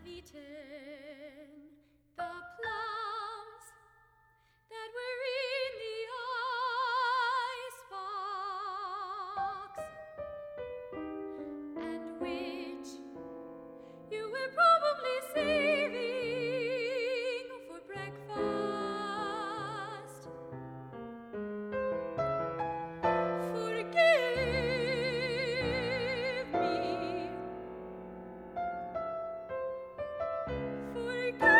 eaten the plums that were in the icebox, and which you were probably saving for breakfast. Forgive me. Forgive me.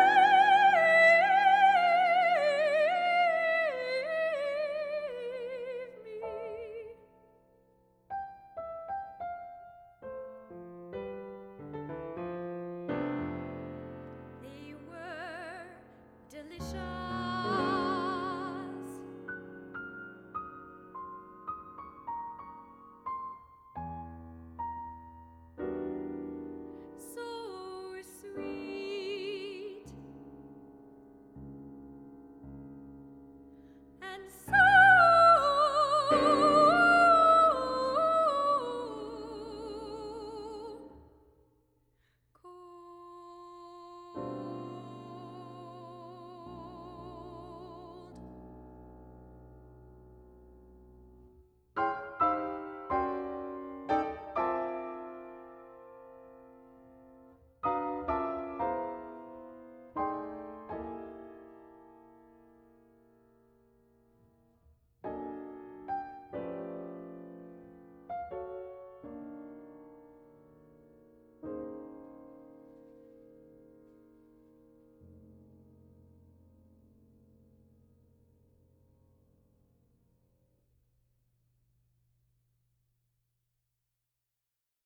They were delicious. So sweet and so